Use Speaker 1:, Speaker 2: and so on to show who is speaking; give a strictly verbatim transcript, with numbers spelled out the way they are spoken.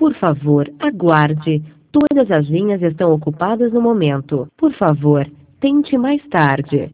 Speaker 1: Por favor, aguarde. Todas as linhas estão ocupadas no momento. Por favor, tente mais tarde.